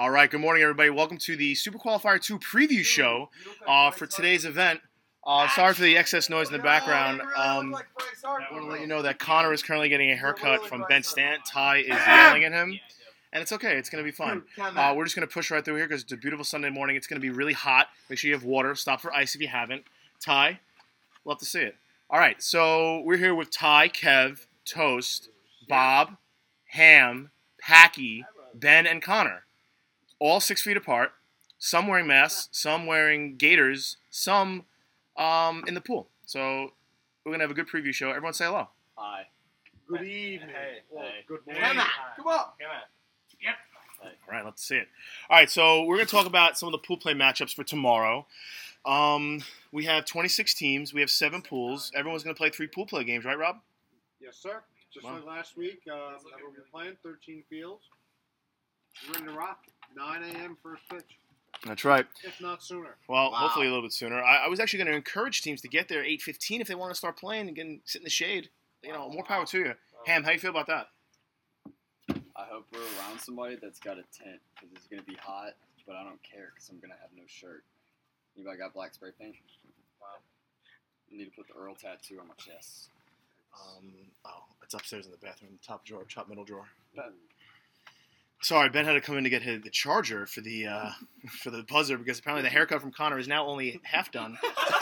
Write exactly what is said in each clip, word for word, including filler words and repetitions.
All right, good morning, everybody. Welcome to the Super Qualifier two preview show uh, for today's event. Uh, sorry for the excess noise in the background. Um, I want to let you know that Connor is currently getting a haircut from Ben Stant. Ty is yelling at him, and it's okay. It's going to be fun. Uh, we're just going to push right through here because it's a beautiful Sunday morning. It's going to be really hot. Make sure you have water. Stop for ice if you haven't. Ty, love to see it. All right, so we're here with Ty, Kev, Toast, Bob, Ham, Packy, Ben, and Connor. All six feet apart, some wearing masks, some wearing gaiters, some um, in the pool. So we're going to have a good preview show. Everyone say hello. Hi. Good evening. Hey. Well, Hey. good morning. Come on. Come on. Come on. Yep. All right, let's see it. All right, so we're going to talk about some of the pool play matchups for tomorrow. Um, we have twenty-six teams. We have seven pools. Everyone's going to play three pool play games, right, Rob? Yes, sir. Just Wow. like last week, uh, that we'll be playing thirteen fields. We're ready to rock. nine a.m. first pitch, That's right. if not sooner. Well, Wow. hopefully a little bit sooner. I, I was actually going to encourage teams to get there eight fifteen if they want to start playing and get, sit in the shade. You know, more power to you. Ham, how you feel about that? I hope we're around somebody that's got a tent because it's going to be hot, but I don't care because I'm going to have no shirt. Anybody got black spray paint? Wow. I need to put the Earl tattoo on my chest. Um, oh, it's upstairs in the bathroom, top drawer, top middle drawer. But Sorry, Ben had to come in to get his, the charger for the uh, for the buzzer because apparently the haircut from Connor is now only half done.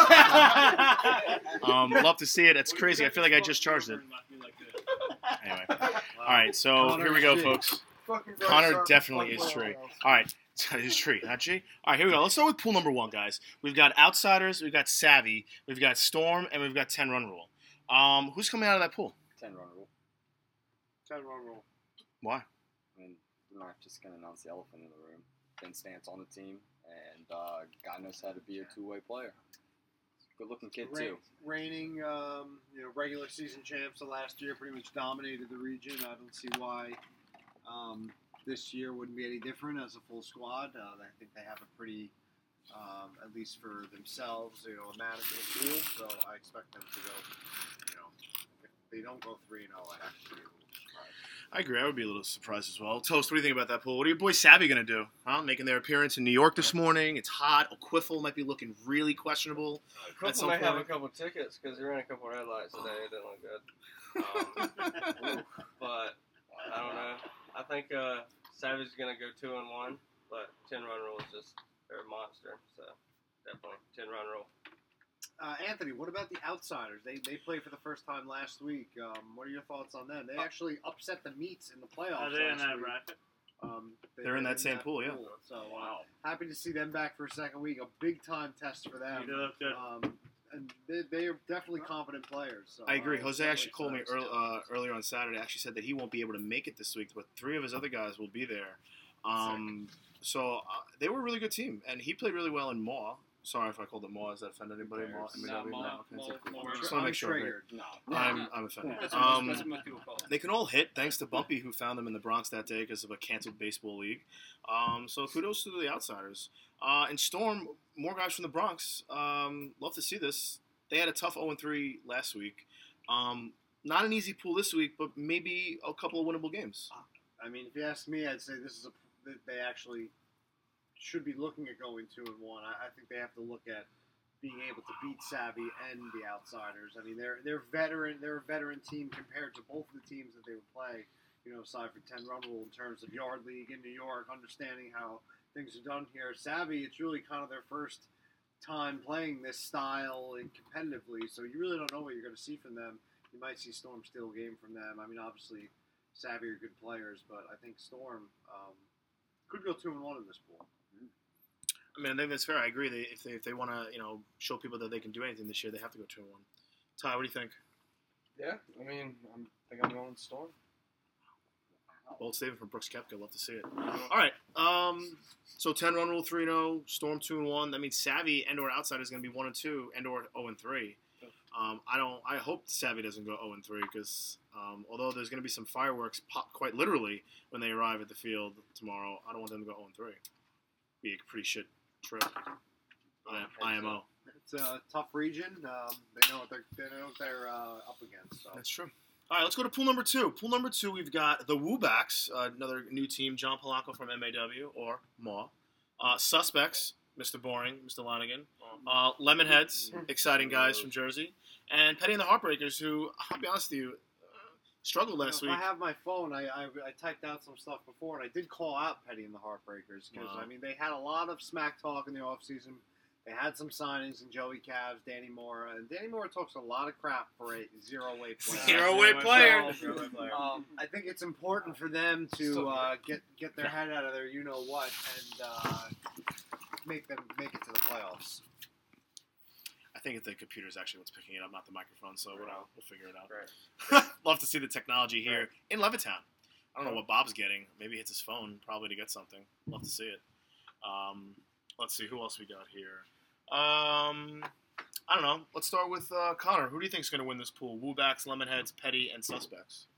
um, love to see it. It's crazy. I feel like I just charged it. Anyway, all right. So Connor here we is go, G. folks. Connor definitely is tree. All right, it's tree, not G. All right, here we go. Let's start with pool number one, guys. We've got Outsiders, we've got Savvy, we've got Storm, and we've got ten run rule. Um, who's coming out of that pool? ten run rule. ten run rule. Why? I mean, we're not just going to announce the elephant in the room. Ben Stant's on the team, and uh, God knows how to be a two-way player. Good looking kid, Reign- too. Reigning, um, you know, regular season champs of last year, pretty much dominated the region. I don't see why um, this year wouldn't be any different as a full squad. Uh, I think they have a pretty, um, at least for themselves, you know, a manageable pool. So I expect them to go, you know, if they don't go three and zero, I have to be a little surprised. I agree. I would be a little surprised as well. Toast, what do you think about that pool? What are your boys Savvy going to do? Huh? Making their appearance in New York this morning. It's hot. O'Quiffle might be looking really questionable. At some Couple might have a point. couple tickets because they ran a couple red lights today. It didn't look good. Um, but I don't know. I think uh, Savage is gonna go two and one, but ten run rule is just they're a monster. So definitely ten run rule. Uh, Anthony, what about the Outsiders? They they played for the first time last week. Um, what are your thoughts on them? They actually upset the Meats in the playoffs. Are they in last that week. bracket? Um, they They're in were that same pool, yeah. So uh, happy to see them back for a second week. A big time test for them. They look good. Um, and they, they are definitely competent players. So, I agree. uh, Jose definitely actually called me excited earl to see them. uh, earlier on Saturday. Actually said that he won't be able to make it this week, but three of his other guys will be there. Um, so uh, they were a really good team, and he played really well in Maw. Sorry if I called it Maw. Does that offend anybody? Maw, M A W? Maw, No, Maw, okay. Maw, Just Maw. want to make sure. I'm Triggered. No. I'm, I'm offended. That's what, Um, that's what most people call it. They can all hit, thanks to Bumpy, who found them in the Bronx that day because of a canceled baseball league. Um, so kudos to the Outsiders. Uh, and Storm, more guys from the Bronx. Um, love to see this. They had a tough oh and three last week. Um, not an easy pool this week, but maybe a couple of winnable games. I mean, if you ask me, I'd say this is a that they actually should be looking at going two and one. I, I think they have to look at being able to beat Savvy and the Outsiders. I mean, they're they're veteran. They're a veteran team compared to both of the teams that they would play. You know, aside from ten run rule in terms of yard league in New York, understanding how things are done here. Savvy, it's really kind of their first time playing this style and competitively, so you really don't know what you're going to see from them. You might see Storm steal a game from them. I mean, obviously, Savvy are good players, but I think Storm um, could go two and one in this pool. I mean, I think that's fair. I agree. They, if they if they want to, you know, show people that they can do anything this year, they have to go two and one. Ty, what do you think? Yeah, I mean, I'm, I think I'm going Storm. Bold statement from Brooks Koepka. Love to see it. All right. Um, so ten run rule, three and oh, Storm two and one. That means Savvy and or Outsider is going to be one and two and or oh and three. Um, I don't. I hope Savvy doesn't go oh and three because um, although there's going to be some fireworks pop quite literally when they arrive at the field tomorrow, I don't want them to go oh and three. Be a pretty shit trip. I, I M O. It's a tough region. Um, they know what they're they know what they're uh, up against. So. That's true. All right, let's go to pool number two. Pool number two, we've got the Woobacks, uh, another new team, John Polanco from M A W, or M A W. Uh, Suspects, Mister Boring, Mister Lanigan. Uh, Lemonheads, exciting guys from Jersey. And Petty and the Heartbreakers, who, I'll be honest with you, uh, struggled last You know, week. if I have my phone, I, I, I typed out some stuff before, and I did call out Petty and the Heartbreakers, because, Wow. I mean, they had a lot of smack talk in the offseason. They had some signings in Joey Cavs, Danny Moore, and Danny Moore talks a lot of crap for a zero-way player. Zero-way player. So, um, I think it's important for them to uh, get get their head out of their you-know-what and uh, make them make it to the playoffs. I think the computer is actually what's picking it up, not the microphone, so we'll, Right. we'll figure it out. Right. Love to see the technology here Right. in Levittown. I don't know what Bob's getting. Maybe he hits his phone probably to get something. Love to see it. Um, let's see, who else we got here? Um, I don't know. Let's start with uh, Connor. Who do you think is going to win this pool? Woobacks, Lemonheads, Petty, and Suspects.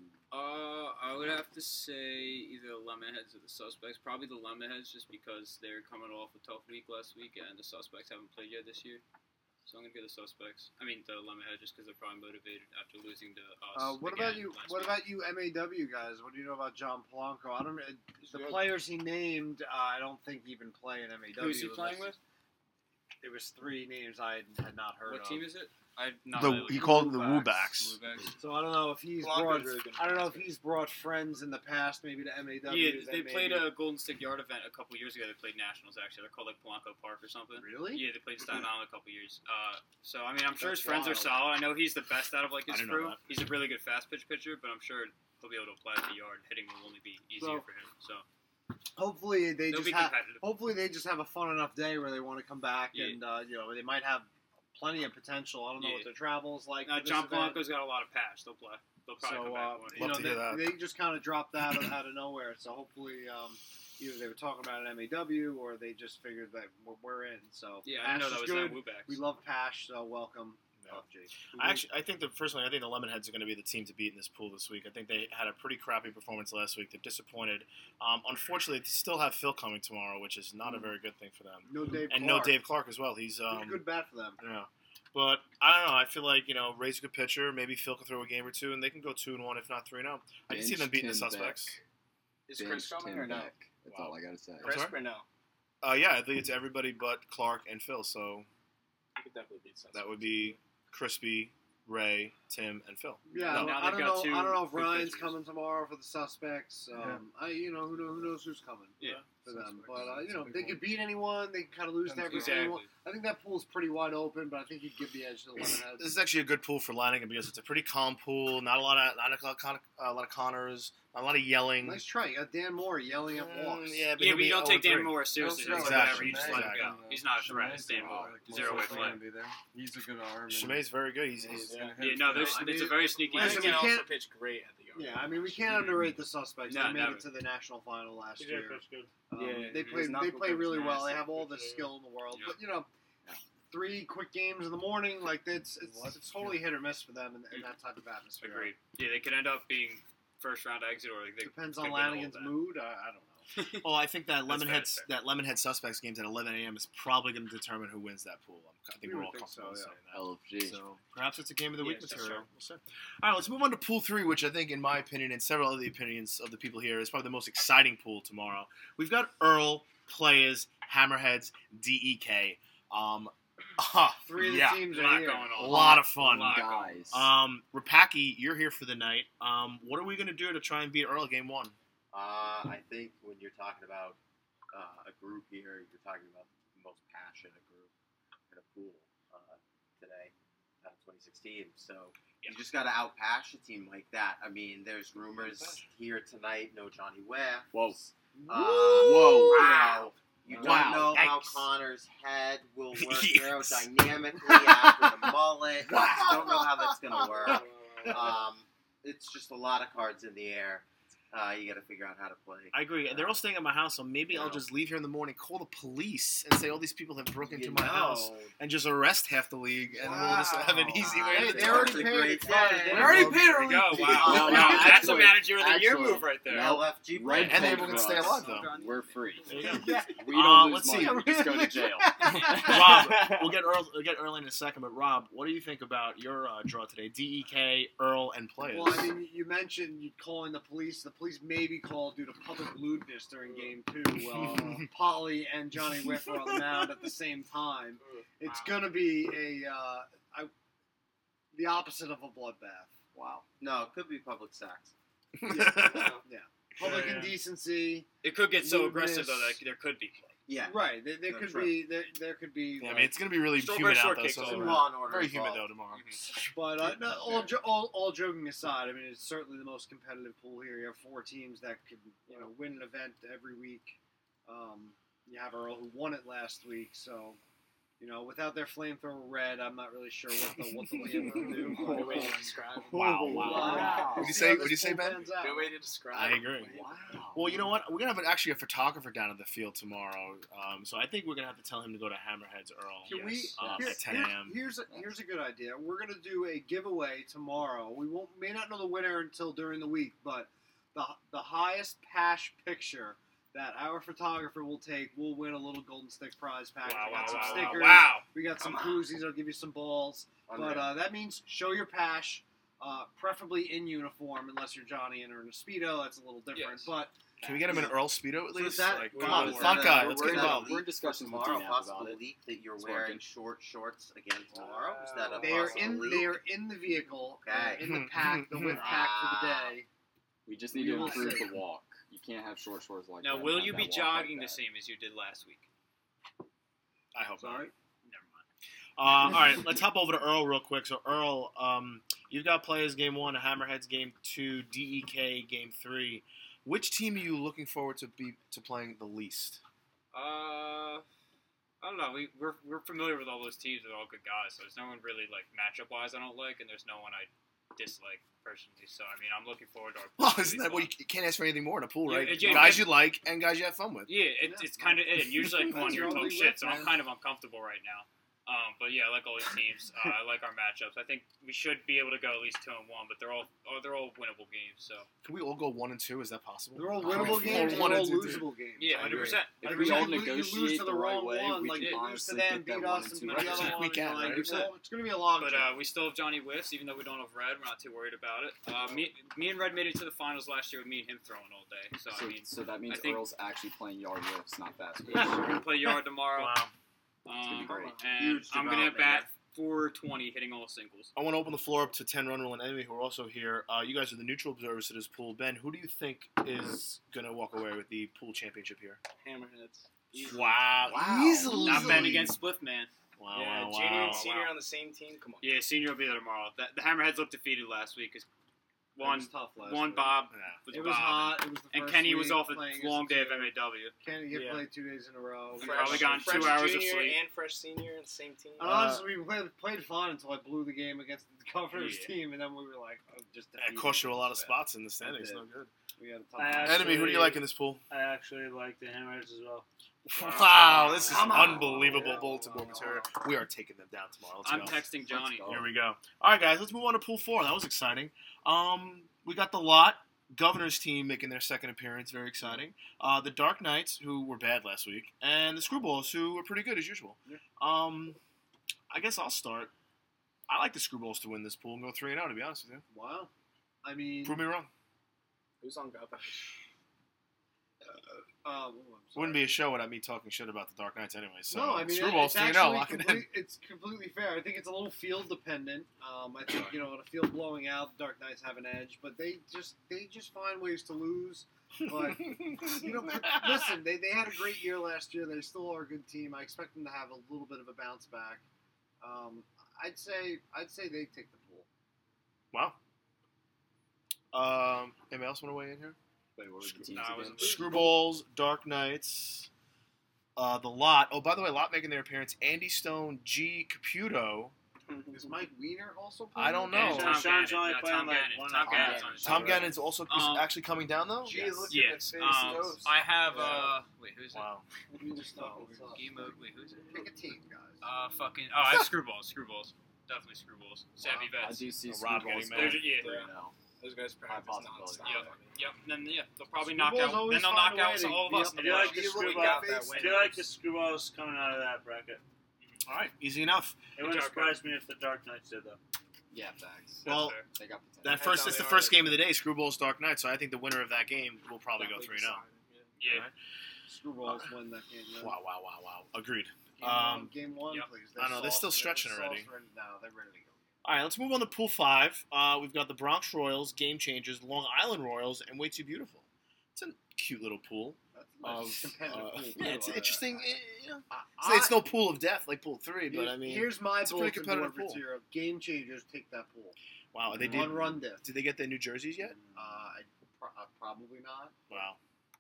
Uh, I would have to say either the Lemonheads or the Suspects. Probably the Lemonheads, just because they're coming off a tough week last week, and the Suspects haven't played yet this year. So I'm gonna get the Suspects. I mean the Lemonheads, just because they're probably motivated after losing to us. Uh, what again about you? last What week. about you, M A W guys? What do you know about John Polanco? I don't know. The good. players he named, uh, I don't think even play in M A W. Who's he playing with? There was three names I had not heard What of. team is it? I not The, really. he called it the Woobacks. Woobacks. So I don't know if he's Polanco's brought. really good. I don't know if he's brought friends in the past, maybe to M A W. Yeah, they that played maybe- a Golden Stick Yard event a couple years ago. They played nationals actually. They're called like Polanco Park or something. Really? Yeah, they played Staten Island a couple years. Uh, so I mean, I'm sure That's his friends wild. are solid. I know he's the best out of like I his didn't know crew. that. He's a really good fast pitch pitcher, but I'm sure he'll be able to apply at the yard. Hitting will only be easier So- for him. So Hopefully they they'll just be have. competitive. Hopefully they just have a fun enough day where they want to come back, Yeah. and uh, you know they might have plenty of potential. I don't know Yeah. what their travels like. Uh, for this John event. Polanco's got a lot of patch. They'll play. They'll probably So come uh, back. one. you Love know to hear they, that. they just kind of dropped that out of nowhere. So hopefully um, either they were talking about an M A W or they just figured that we're, we're in. So Yeah, I didn't know Pash that is was good. that Woobacks. We love Pash, so welcome. Yeah. Oh, Jake. I actually, I think the personally, I think the Lemonheads are going to be the team to beat in this pool this week. I think they had a pretty crappy performance last week. They're disappointed. Um, unfortunately, they still have Phil coming tomorrow, which is not a very good thing for them. no Dave And Clark. no Dave Clark as well. He's He's um, a good bat for them. yeah. But I don't know. I feel like you know, Ray's a good pitcher. Maybe Phil can throw a game or two, and they can go two and one, if not three and zero. I can see them Bench beating the Tim Suspects. Beck. Is Bench Chris coming Tim or no? Beck. That's Wow. all I gotta say. Chris sorry? or no? Uh, yeah, I think it's everybody but Clark and Phil. So You could definitely beat Suspects. that would be Crispy, Ray, Tim, and Phil. Yeah, No. Now I they've don't got know. two I don't know if good Ryan's pitchers. coming tomorrow for the Suspects. Um, I, you know, who, know, who knows who's coming? Yeah. for them. Suspects. But uh, you know, It's a they big could beat anyone. They can kind of lose to every Exactly. anyone. I think that pool's pretty wide open, but I think he'd give the edge to the Lemonheads. This is actually a good pool for Lanigan because it's a pretty calm pool. Not a lot of not a lot of, con- uh, a lot of Connors, not a lot of yelling. Nice try. You got Dan Moore yelling at Mm, walks. yeah, but Yeah, he'll but be you don't oh take Dan three. Moore seriously. No, Just exactly. whatever, you just let him go. Exactly. He's not a threat. It's Dan Moore. Zero way play. He's a good arm. and Shimei's very good. He's, he's he's gonna Yeah, hit no, for there's, that. I it's a mean, very sneaky. listen, team. we also can't- pitched great at the yard. Yeah, I mean, we can't underrate the Suspects. No, they made never. it to the national final last He year. did pitch good. Um, Yeah, they his play. They knuckle play grip's really well. They massive, have all the which is- skill in the world. Yeah. But you know, three quick games in the morning, like it's it's, it's totally hit or miss for them in, in that type of atmosphere. Agreed. Yeah, they could end up being first round exit or like they Depends could on win the whole Lanigan's event. mood. I, I don't know. Well, I think that That's fair, Lemonhead that's fair. that Lemonhead Suspects games at eleven a.m. is probably going to determine who wins that pool. I'm, I think We we're would all think comfortable so, yeah. saying that. L F G. So perhaps it's a game of the week Yes, material. sure. We'll see. All right, let's move on to pool three, which I think, in my opinion, and several other opinions of the people here, is probably the most exciting pool tomorrow. We've got Earl, Players, Hammerheads, D E K. Um, ah, Three of the yeah, teams a are lot here. going on. a lot of fun. lot. Guys. Um, Rapaki, you're here for the night. Um, what are we going to do to try and beat Earl at game one? Uh, I think when you're talking about uh, a group here, you're talking about the most passionate group in a pool uh, today, out of twenty sixteen. So Yeah. you just got to outpass a team like that. I mean, there's rumors here tonight, no Johnny Ware. Whoa. Uh, Whoa. You know, you don't Wow. know how Yikes. Connor's head will work Yes. aerodynamically after the mullet. Wow. You don't know how that's going to work. Um, it's just a lot of cards in the air. Uh, you got to figure out how to play. I agree. They're all staying at my house, so maybe You I'll know. just leave here in the morning, call the police, and say all these people have broken You into my know. house, and just arrest half the league, and we'll just have an easy Wow. way. Hey, to they do already it. That's a paid great it. Fine. day. They already paid There it. we go. Wow. No, wow. no, That's a actually- manager of the year actually, move right there. L F G Red And Bull then we're gonna for stay us. alive, though. We're free. There you go. Yeah. We Uh, don't lose let's money. see. We just go to jail. Rob, we'll get Earl. We'll get Earl in a second, but Rob, what do you think about your uh, draw today? D E K, Earl, and players. Well, I mean, you mentioned you calling the police. The police may be called due to public lewdness during game two. Uh, Polly and Johnny Whiff were on the mound at the same time. It's going to be a uh, I, the opposite of a bloodbath. Wow. No, it could be public sex. Public Yeah, yeah. indecency. It could get so Lewdness. aggressive though that there could be. Yeah. Right. There, there No, could sure. be there, there could be. Yeah, I like, mean, it's gonna be really Strawberry humid out though. shortcake's So all Some around. law and order very humid involved. though tomorrow. But uh, no, all, jo- all all joking aside, I mean, it's certainly the most competitive pool here. You have four teams that could you know win an event every week. Um, you have Earl who won it last week, so. You know, without their flamethrower red, I'm not really sure what the what the Liam will do. Good way to describe it. Wow, wow, wow. What'd you say- what'd you say, Ben? Good way to describe I it. agree. Wow. Well, you know what? We're gonna have an, actually a photographer down at the field tomorrow. Um, so I think we're gonna have to tell him to go to Hammerheads Earl Can we? uh, here- at ten here- a.m. Here's a here's a good idea. We're gonna do a giveaway tomorrow. We won't may not know the winner until during the week, but the the highest Pash picture that our photographer will take will win a little golden stick prize pack. Wow, we got wow, some wow, stickers. wow, wow. We got some Come on. koozies. I'll give you some balls. Unreal. But uh, that means show your Pash, uh, preferably in uniform, unless you're Johnny and or in a Speedo. That's a little different. Yes. But Can we get him an Earl Speedo at So least? that- like, we come will- on, is thought that guy, a- let's we're get in a involved. We're in discussions with tomorrow, D-Nap possible about it. leak that you're It's wearing working. short shorts again tomorrow. Is that a they are possible in leak? they are in the vehicle, uh, Okay. in the pack, the whip pack for the day. We just need We to will improve see. the walk. You can't have short shorts like Now, that. will and you have be that walk like jogging the that. same as you did last week? I hope not. Sorry. Never mind. Uh, all right, let's hop over to Earl real quick. So Earl, um, you've got players game one, Hammerheads game two, D E K game three. Which team are you looking forward to be to playing the least? Uh, I don't know. We we're we're familiar with all those teams. They're all good guys. So there's no one really like matchup wise I don't like, and there's no one I dislike personally. So I mean, I'm looking forward to our. Well, pool. isn't that what you, you can't ask for anything more in a pool, Yeah, right? it- yeah, guys yeah. you like and guys you have fun with. Yeah, it, Yeah. it's kind of it. Usually I come on That's here and what talk we shit, with, so I'm man. kind of uncomfortable right now. Um, but yeah, I like all these teams. Uh, I like our matchups. I think we should be able to go at least two and one, but they're all oh, they're all winnable games. So Can we all go one and two? Is that possible? They're all Oh, winnable four, games and one they're all and two, two. losable games. yeah, I hundred agree. percent. If Like, we you all lose- you lose negotiate to the the right wrong way, one, we like could you lose to honestly them, get that beat one us, and and two beat the right. other one. We can, you know, like, right? it's, all- it's gonna be a log But jam. uh, we still have Johnny Whiffs, even though we don't have Red. We're not too worried about it. Uh, me, me and Red made it to the finals last year with me and him throwing all day. So, So, I mean, so that means I think- Earl's actually playing yard whips, not fast we're pitch. gonna play yard tomorrow. Wow. gonna be Um, great. and Huge I'm gonna development, bat four twenty, hitting all singles. I want to open the floor up to Ten Run Rule and Enemy, who are also here. Uh, you guys are the neutral observers to this pool. Ben, who do you think is going to walk away with the pool championship here? Hammerheads. Wow. Wow. Easily. Not betting against Spliff, man. Wow, yeah, wow, junior wow. and senior wow. on the same team. Come on. Yeah, senior will be there tomorrow. The, the Hammerheads looked defeated last week. 'Cause It One, was tough last one week. Bob Yeah. was It was Bob, hot. It was the and first Kenny was week off a playing long as day of team. M A W. Kenny get Yeah. played two days in a row. We probably gotten fresh two hours of junior sleep. and fresh senior on the same team. And honestly, we played, played fine until I blew the game against the governor's Yeah. team, and then we were like, oh, just That defeated. cost you a lot of Yeah. spots in the standings. It No did. good. We had a tough I time. Enemy, who do you Actually- like in this pool? I actually like the Hammerheads as well. Wow, this is Come on. unbelievable Yeah. Baltimore material. We are taking them down tomorrow. Let's I'm go. texting Johnny. go. Here we go. All right, guys, let's move on to pool four. That was exciting. Um, we got the lot. Governor's team making their second appearance. Very exciting. Uh, the Dark Knights, who were bad last week, and the Screwballs, who were pretty good as usual. Yeah. Um, I guess I'll start. I like the Screwballs to win this pool and go three and zero. To be honest with you, Wow. I mean, prove me wrong. Who's on Governor? uh, oh, I'm sorry. Wouldn't be a show without me talking shit about the Dark Knights anyway. So no, I mean, Screwballs it's three and zero. actually Lock it in. complete, it's completely fair. I think it's a little field dependent. Um, I think you know, in a field blowing out, the Dark Knights have an edge, but they just they just find ways to lose. But you know, but listen, they, they had a great year last year. They still are a good team. I expect them to have a little bit of a bounce back. Um, I'd say I'd say they take the pool. Wow. Um, anybody else want to weigh in here? Wait, what were the teams Nah, I again? wasn't- Screwballs, Dark Knights, uh, the Lot. Oh, by the way, Lot making their appearance. Andy Stone, G. Caputo, Is Mike Weiner also I playing? don't know. And No, Tom Sean's Gannon. only No, playing Tom like Gannon. one Tom and a Gannon's half. on his Tom team. Gannon's also Um, actually coming down though. Gee, Yes. look Yes. at the face Um, of those. I have Yeah. uh. Wait, who's it? Wow. Let me just Oh, know. Game mode. Wait, who's it? Pick a team, guys. Uh, fucking. Oh, I have screwballs. Screwballs. Definitely screwballs. Savvy I vets. do see Uh, Rob Screwballs getting going mad. Yeah. three now. Those guys practice possibility. nonstop. Yep. Yep. Then yeah, they'll probably knock Screwballs out. always Then they'll find knock a way out to all of be us. up in the Do you there. like the playoffs. You look screwball? at that Do win. you like the screwballs coming out of that bracket? All right, easy enough. It wouldn't Dark surprise me if the Dark Knights did though. Yeah, facts. Well, fair. They got potential. That That's first, how it's the they first are. game of the day, Screwballs Dark Knight. So I think the winner of that game will probably go three zero. Yeah. Screwballs win that game. Yeah. Wow, wow, wow, wow. Agreed. Game Um, one, game one yep. please. I know, they're still sauce- stretching sauce already. ready- No, they're ready to go. All right, let's move on to Pool Five. Uh, we've got the Bronx Royals, Game Changers, Long Island Royals, and Way Too Beautiful. It's a cute little pool. That's a nice Of, competitive uh, pool, yeah, too. it's interesting. eh, You know, I- it's, it's no pool of death like Pool Three, but Here- I mean, here's my it's a pretty bulletin board competitive for pool. Tiro. Game Changers take that pool. wow, they One did. run diff. Did they get their New Jerseys yet? Uh, I, pro- uh, probably not. Wow,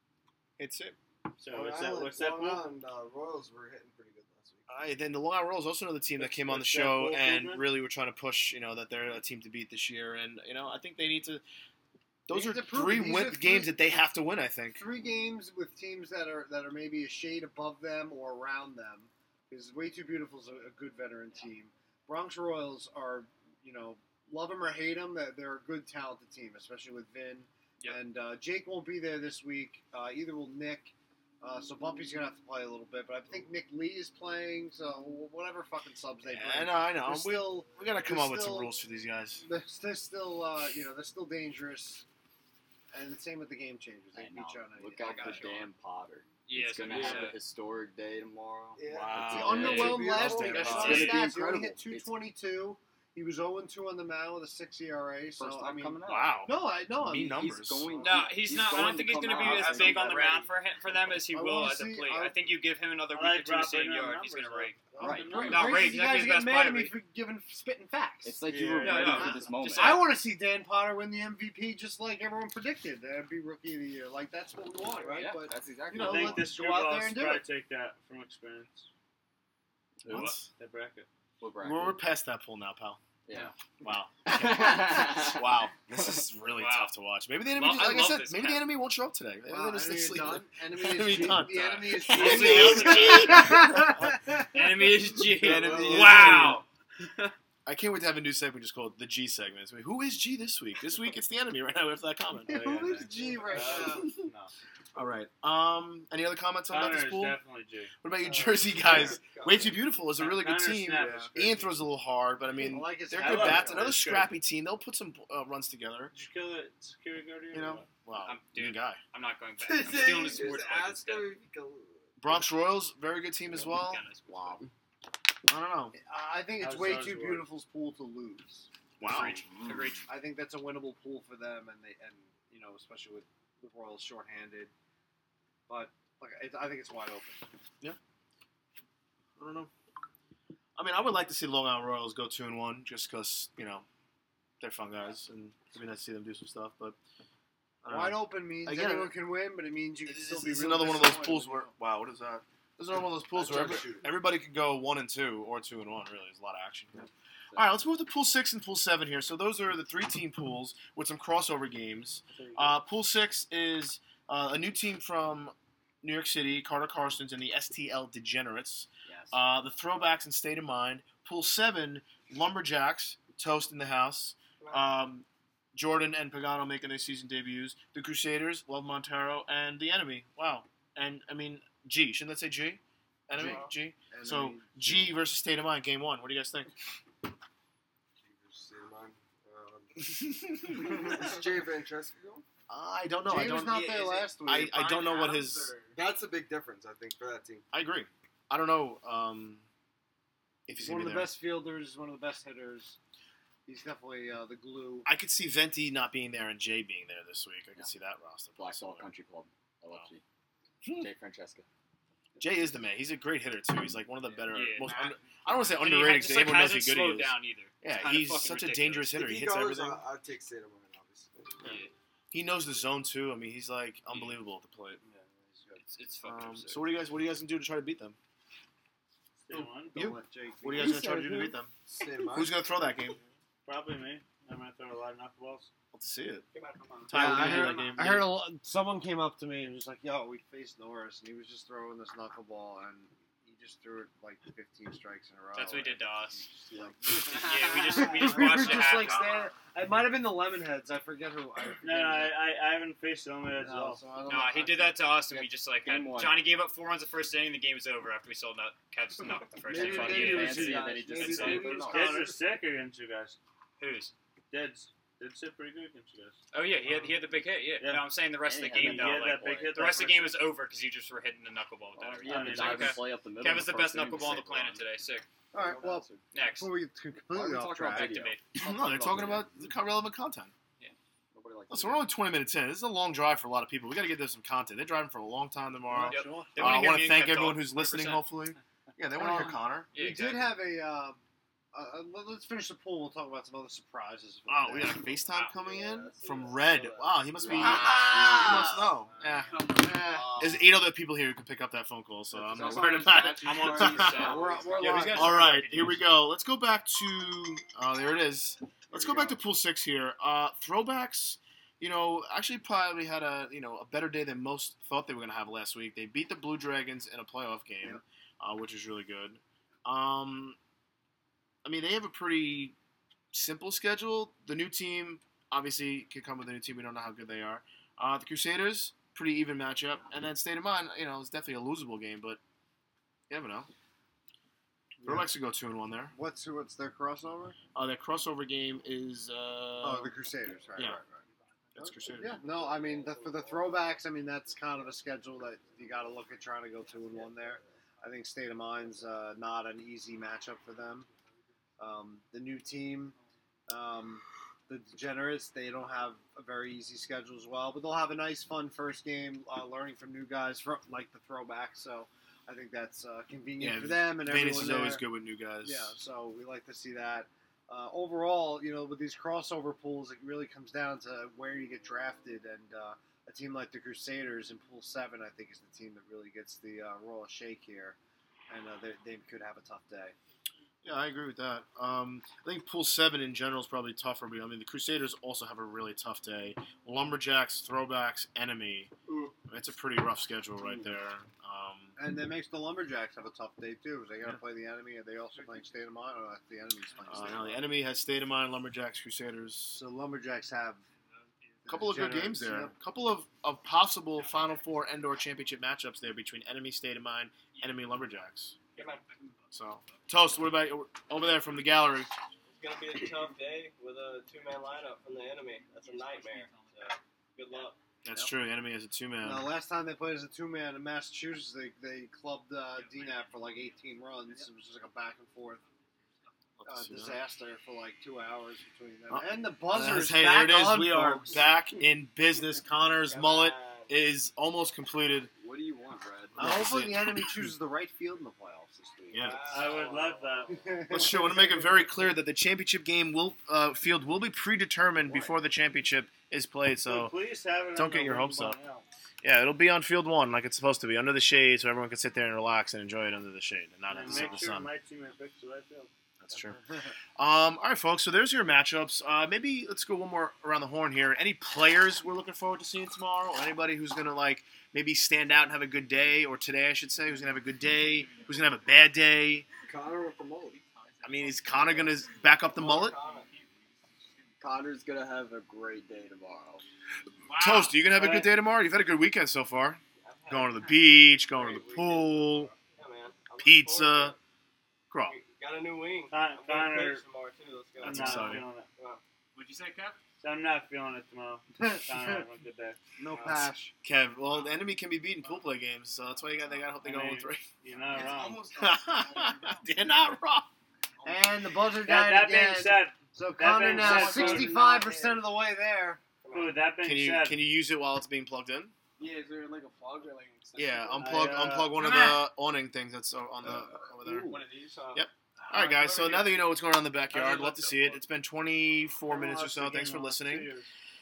it's it. So Long what's that? Island, What's that Long pool? Island uh, Royals were hitting pretty good last week. All right, then the Long Island Royals also another team that What's- came on the what's that show pool, and Friedman? really were trying to push. You know that they're a team to beat this year, and you know I think they need to. Those They are need to prove three it. These win- are three- games that they have to win. I think. Three games with teams that are that are maybe a shade above them or around them. Because Way Too Beautiful is a, a good veteran team. Bronx Royals are, you know, love them or hate them, they're, they're a good talented team, especially with Vin. Yep. And uh, Jake won't be there this week. Uh, either will Nick. Uh, so Bumpy's gonna have to play a little bit, but I think Nick Lee is playing. So whatever fucking subs they I bring, know, I know. they're We, still we gotta come they're up with some still- rules for these guys. they're, they're still uh, you know they're still dangerous. And the same with the Game Changers. They I can know. beat you on any Look day. out I got for you. Dan Potter. Yeah, He's so gonna yeah. have a historic day tomorrow. Yeah. Wow. He Yeah. underwhelmed Yeah. last Yeah. week. I Yeah. saw It's the gonna be stats. He only incredible. hit two twenty-two. He was oh and two on the mound with a six E R A. So First I time mean, coming out. Wow. no, I know. I Mean mean, numbers. He's going. No, he's, he's not. I going don't think to he's going to come be out as as big a on the ready. mound for him, for them as he I will wanna as a see- plate. I- I think you give him another I week like or two to Rob same bringing yard, up he's going to numbers, rake. Right. Great, Not great, Ray, you not guys his get best mad player, at me but- for giving spitting facts. It's like Yeah. you were No, ready no, for this moment. just I want to see Dan Potter win the M V P just like everyone predicted. That'd be Rookie of the Year. Like that's what we want, right? Yeah, But that's exactly. you know, I think look- the go out there screwballs and do probably it. take that from experience. What? That bracket. What We're, bracket? we're past that pool now, pal. Yeah. Wow. wow. Wow. This is really Wow. tough to watch. Maybe the enemy, Well, just, I like I love said, this maybe cat. the enemy won't show up today. Maybe Wow, they're just enemy is asleep. done. Enemy Enemy is G. done. The enemy is G. Enemy is G. Enemy is G. Enemy is Wow. I can't wait to have a new segment just called the G segment. It's like, who is G this week? This week it's the enemy right now after that comment. Who is G right Uh, now? no. All right. Um, any other comments about Connor this is pool? definitely G. What about you Uh, Jersey guys? Way Too Beautiful is a really good Connor team. Snap Yeah. is crazy. Ian throws a little hard, but I mean, I like his they're hat. good I love bats. it. Another It's good. scrappy team. They'll put some uh, runs together. Did you kill the security guard? You know? Wow. I'm- New dude. guy. I'm not going back. I'm stealing his sports Just bike ask instead. him if he can- Bronx Royals, very good team as well. Got a sports Wow. bike. I don't know. I think it's How's way those too work? beautiful's pool to lose. Wow. Agreed. Agreed. I think that's a winnable pool for them, and they and you know especially with the Royals shorthanded. But like it, I think it's wide open. I don't know. I mean, I would like to see the Long Island Royals go two and one, just because you know they're fun guys, and it'd be nice to see them do some stuff. But I don't Wide know. open means Again, anyone can win, but it means you can It's, still it's, be. it's real another one of those disappointed, pools you where know? wow, what is that? This is another one of those pools That's where every, troubleshooting. everybody could go one and two or two and one. Really, there's a lot of action here. All right, let's move to pool six and pool seven here. So those are the three-team pools with some crossover games. Uh, pool six is uh, a new team from New York City, Carter Carson's, and the S T L Degenerates. Yes. Uh, the Throwbacks and State of Mind. Pool seven, Lumberjacks, Toast in the House. Um, Jordan and Pagano making their season debuts. The Crusaders, Love Montero, and the Enemy. Wow. And, I mean, G. Shouldn't that say G? Enemy? G. And So, I mean, G versus State of Mind, game one. What do you guys think? Is Jay Francesco going? I don't know. Jay I was don't. not Yeah, there is it last week. I, I don't know what Adams, his. or- That's a big difference, I think, for that team. I agree. I don't know um, if he's He's one going of to be the there. best fielders, one of the best hitters. He's definitely uh, the glue. I could see Venti not being there and Jay being there this week. I could Yeah. see that roster. Black Ball possibly. Country Club. I love Wow. G. Jay Francesca. Jay is the man. He's a great hitter too. He's like one of the better, Yeah, most. nah. Under, I don't want to say And he underrated just, because like, everyone knows how hasn't good slowed he is. down either. Yeah, It's kinda he's fucking such a ridiculous. dangerous hitter. If He he hits goes, everything. I'll, I'll take State of Mind, obviously. Yeah. He knows the zone too. I mean, he's like unbelievable at the plate. It's, it's fucking Um, absurd. so what do you guys? What do you guys gonna do to try to beat them? State of Mind. Don't let Jake. What are you guys going to try to do to beat them? State of mind. Who's going to throw that game? Probably me. I'm gonna throw a lot of knuckleballs. Love to see it. Yeah, Tyler, what I do you do heard, that game? I heard a lot, someone came up to me and was like, "Yo, we faced Norris, and he was just throwing this knuckleball, and he just threw it like fifteen strikes in a row." That's what he did to us. Like, Yeah, we just we just we were watched it just happen. like standing. It might have been the Lemonheads. I forget who. I forget No, no, who- I, I, I haven't faced the Lemonheads at No, all. so I don't No, know. he did that to us, and we just like had, Game one. Johnny gave up four runs the first inning. The game was over after we sold nut catch knock the first Maybe- inning. Fucking maybe it was fancy, you and then he guys. just Maybe- decided maybe it to was not. Deads Connor. were sick against you guys. Who's? Deads. Deads did pretty good against you guys. Oh yeah, he had he had the big hit. Yeah. Yeah. No, I'm saying the rest of the Yeah, game he though. had Like, that big hit the that rest of the game first- was over because you just were hitting the knuckleball with that. every Yeah, time. the It's like, diving okay. play up the middle. Kev in was the first best inning, knuckleball on the sick planet run. today. Sick. All right, well, Next. before we get Why are completely we off talking about track, Back to video? me. No, they're talking about the co- relevant content. Nobody likes Oh, so we're only twenty minutes in. This is a long drive for a lot of people. We got to get them some content. They're driving for a long time tomorrow. Yep. Sure. They Uh, wanna I hear want me to and thank Kev everyone talk, who's listening, one hundred percent. hopefully. Yeah, they want to hear Um, Connor. Yeah, we exactly. did have a. Uh, uh, let- let's finish the pool. We'll talk about some other surprises. for Oh, the we day. got a FaceTime coming in Yeah, I see from that. Red. I saw that. Wow, he must be. Ah! He must know. Yeah. Eh, There's eight other people here who can pick up that phone call, so I'm not That's worried not about his it. I'm on match. two percent. We're, we're Yeah, live. he's got- All right, here we go. Let's go back to. Oh, there it is. Let's go back to pool six here. Uh, throwbacks. You know, actually probably had a you know a better day than most thought they were going to have last week. They beat the Blue Dragons in a playoff game, uh, which is really good. Um, I mean, they have a pretty simple schedule. The new team obviously can come with a new team. We don't know how good they are. Uh, the Crusaders, pretty even matchup, and then State of Mind. You know, it's definitely a losable game, but you never know. Throwbacks to go two and one there. What's what's their crossover? Uh, their crossover game is uh, oh, the Crusaders, right? yeah. Right, right. that's Crusaders. Yeah, no, I mean the, for the throwbacks, I mean that's kind of a schedule that you got to look at trying to go two and one there. I think State of Mind's uh, not an easy matchup for them. Um, the new team, um, the Degenerates, they don't have a very easy schedule as well, but they'll have a nice, fun first game, uh, learning from new guys from like the throwbacks. So I think that's uh, convenient Yeah, for them and Venus everyone is there. always good with new guys. Yeah, so we like to see that. Uh, overall, you know, with these crossover pools, it really comes down to where you get drafted, and uh, a team like the Crusaders in Pool Seven, I think, is the team that really gets the uh, royal shake here, and uh, they, they could have a tough day. Yeah, I agree with that. Um, I think Pool seven in general is probably tougher, but I mean, the Crusaders also have a really tough day. Lumberjacks, Throwbacks, Enemy. It's a pretty rough schedule right there. Um, And that makes the Lumberjacks have a tough day too, because they got to play the enemy, and they also playing State of Mind. Or that's the enemy's playing uh, State now of the Mind. Enemy has State of Mind, Lumberjacks, Crusaders. So Lumberjacks have A couple of good games Degenerates, there. yep. A couple of, of possible Final Four and/or championship matchups there between Enemy, State of Mind, Enemy, Lumberjacks. So, Toast, what about over there from the gallery? It's gonna be a tough day with a two-man lineup from the enemy. That's a nightmare. So good luck. That's true. The Enemy has a two-man. Now, last time they played as a two-man in Massachusetts, they, they clubbed uh, D NAP for like eighteen runs. It was just like a back and forth Love uh, to see that. disaster for like two hours between them. Oh, and the buzzers. Hey, back there it is. on, We are folks. back in business. Connor's Come mullet on. is almost completed. What do you want, Brad? Uh, hopefully, the enemy chooses the right field in the playoffs this week. Yeah. I would love that. But sure, I want to make it very clear that the championship game will uh, field will be predetermined before the championship is played. So please have it. don't on get the your wing hopes up. by now. yeah, it'll be on field one like it's supposed to be, under the shade, so everyone can sit there and relax and enjoy it under the shade and not in And the simple make sure sun. my teammate picks the right field. That's true. Um, all right, folks. So there's your matchups. Uh, maybe let's go one more around the horn here. Any players we're looking forward to seeing tomorrow, or anybody who's gonna like maybe stand out and have a good day, or today I should say, who's gonna have a good day, who's gonna have a bad day? Connor with the mullet. I mean, is Connor gonna back up the mullet? Connor's gonna have a great day tomorrow. Toast, are you gonna have a good day tomorrow? You've had a good weekend so far. Going to the beach, going to the pool, Yeah, man. I'm pizza. Girl, Got a new wing. Con- I'm gonna Connor- pitch tomorrow too. Let's go. I'm That's not exciting. feeling it. What'd you say, Kev? So I'm not feeling it tomorrow. Connor having a good day. No pass. Kev. Well, the enemy can be beaten pool play games, so that's why you got. They got to hope they go one three. You're not wrong. They're not wrong. And the buzzer That, died that being again. said, So that Connor being now said, sixty-five percent of the way there. Food, that being Can you said, can you use it while it's being plugged in? Yeah, is there like a plug or like an extension? Yeah, cord? unplug I, uh, unplug one of come the awning things that's on the over there. One of these. Uh, Yep. All right, guys. So now that you know what's going on in the backyard, love to see it. It's been twenty-four minutes or so. Thanks for listening.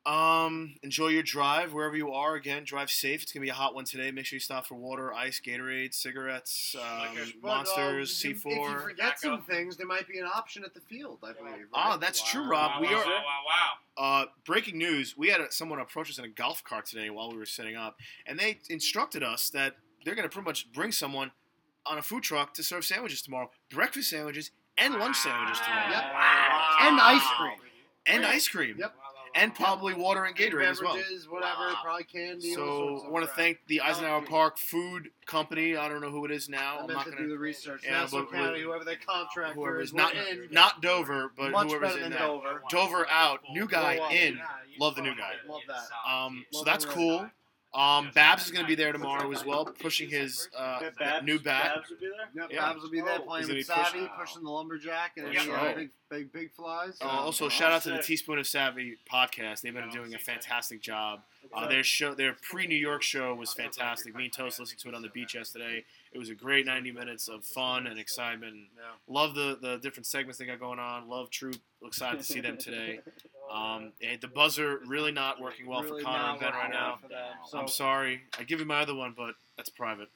Um, enjoy your drive wherever you are. Again, drive safe. It's gonna be a hot one today. Make sure you stop for water, ice, Gatorade, cigarettes, um, But, Monsters, uh, C If four. you forget some things, there might be an option at the field, I believe. Ah, right? that's true, Wow. Rob. Wow, we wow, are. wow, wow, wow. Uh, breaking news: we had a, someone approach us in a golf cart today while we were setting up, and they instructed us that they're gonna pretty much bring someone on a food truck to serve sandwiches tomorrow, breakfast sandwiches and lunch sandwiches tomorrow, Yep. Wow. And ice cream. and ice cream, Yep. and probably water and Gatorade as well. Beverages, whatever, probably candy. all So sorts I of want to crap. thank the Eisenhower Park Food Company. I don't know who it is now. I I'm meant not to do gonna. the research. Yeah, Nassau but County, we- whoever their contractor Whoever is, is not we're in. not Dover, but Much whoever's better in than there. Dover. Dover out, new guy Go up. in. Love the new guy. Love that. Um, so Love that's the red cool. Um, Babs is going to be there tomorrow as well, pushing his uh, Yeah, Babs, new bat. Babs will be there. Yep, Yeah. Babs will be there Oh, playing he's with gonna be Savvy, pushing- pushing the lumberjack, and That's any right. uh, big, big, big flies. Uh, also, shout out to the Teaspoon of Savvy podcast. They've been doing a fantastic job. Uh, their show, their pre-New York show was fantastic. Me and Toast listened to it on the beach yesterday. It was a great ninety minutes of fun and excitement. Yeah. Love the, the different segments they got going on. Love Troop. Excited to see them today. Um, and the buzzer really not working well Really for Connor not and Ben right working well now. for them, so- I'm sorry. I give you my other one, but that's private.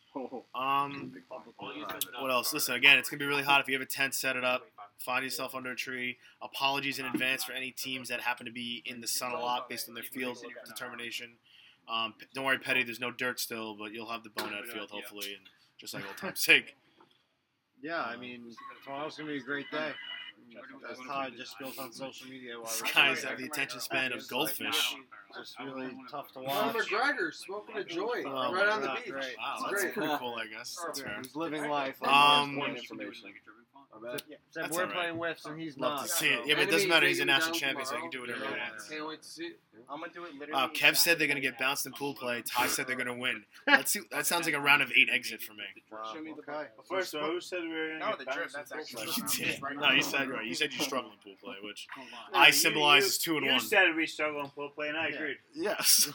Um, what else? Listen, again, it's gonna be really hot. If you have a tent, set it up. Find yourself under a tree. Apologies in advance for any teams that happen to be in the sun a lot based on their field determination. Um, p- don't worry, Petty. There's no dirt still, but you'll have the bonehead field hopefully, and just like old time's sake. Yeah, I mean, tomorrow's going to be a great day. As Ty just spills on social media. While These we're guys recording. have the attention span of goldfish. Just really tough to Conor watch. McGregor smoking a joint Oh, right on the yeah, beach. great. Wow, It's that's great. pretty cool, I guess. That's fair. He's living life. Um, Point information. Said That's we're all right. playing whiffs and he's Love not. to see it. so- Yeah, but it doesn't Enemies matter. He's a taking national down champion, so he can do tomorrow. whatever he Yeah. wants. Can't wait to see it. I'm gonna do it literally. Uh, Kev said they're going to get bounced in pool play. Ty said they're going to win. Let's see. That sounds like a round of eight exit for me. Wow, Show me the okay. First of all, who said we were going to No, get the drip. bounced That's in actually. full You play? did. No, you said right. You said you struggle in pool play, which No, I you- symbolize you- as two and you one. said we struggle in pool play, and I Yeah. agreed. Yes.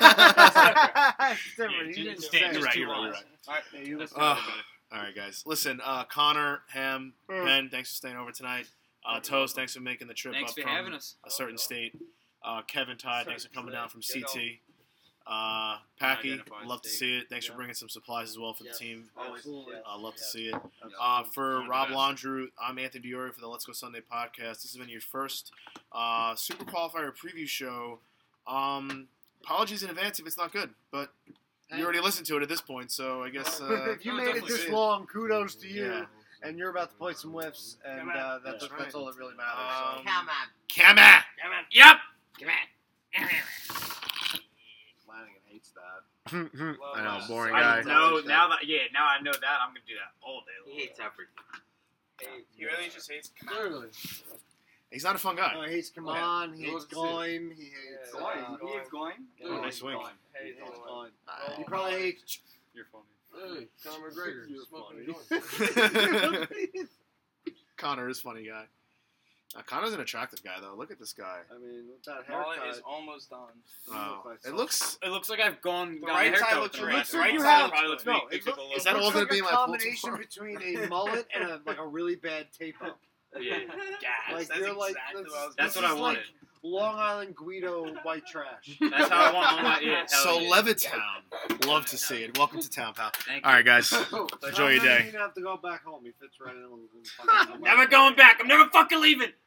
It's different. He didn't say You're it. right. You're right. You're right. Yeah, you listen Uh, to it. all right, guys. Listen, uh, Connor, Ham, Ben, thanks for staying over tonight. Uh, Toast, thanks for making the trip Thanks up for from having us. a certain state. Uh, Kevin, Ty, thanks for coming down from C T. Uh, Packy, Unidentified love to state. see it. Thanks for Yeah. bringing some supplies as well for the team. Absolutely. Uh, love to see it. Absolutely. Uh, for Rob Landrew, I'm Anthony Diori for the Let's Go Sunday podcast. This has been your first uh, Super Qualifier preview show. Um, apologies in advance if it's not good, but you already listened to it at this point, so I guess. Uh, if you no, made it definitely this see it. long, kudos to you. yeah. And you're about to play some whiffs, and uh, that's, That's that's right. all that really matters. Um, so. Come on. Yep. Flanagan hates that. I know, boring I guy. know now that yeah now I know that I'm gonna do that all day long. He hates everything. He really just hates. Clearly. He's not a fun guy. No, he hates come on, he Yeah. hates going, he hates. Yeah, uh, he hates going. Oh, nice swing. he hates going. He probably hates. You're funny. Hey, Conor McGregor You're smoking funny. a joint. Connor is a funny guy. Uh, Connor's an attractive guy, though. Look at this guy. I mean, with that Mullet haircut. is almost done. Wow. look like It looks. It looks like I've gone. The got right a side haircut looks with right. the looks The like right you side have- probably looks no, weak. it except look- a little Is that bit. all looks gonna like be a my pull combination tomorrow? between a mullet and a, like a really bad tape up. Yeah. Gas. Like that's you're like exactly this, what I was That's this what I is wanted. Like Long Island Guido white trash. That's how I want all my. Yeah, hell So yeah. Levittown. Love to see it. Welcome to town, pal. Thank you. All right, guys. Enjoy your Sometimes day. You have to go back home. He fits right in. Never going back. I'm never fucking leaving.